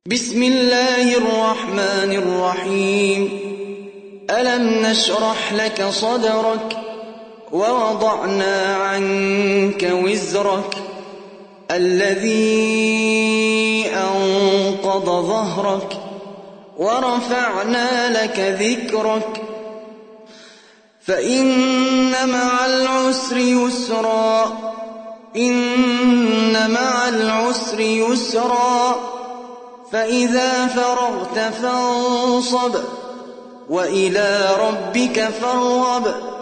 بسم الله الرحمن الرحيم ألم نشرح لك صدرك ووضعنا عنك وزرك الذي أنقض ظهرك ورفعنا لك ذكرك فإن مع العسر يسرا إن مع العسر يسرا فإذا فرغت فانصب وإلى ربك فارغب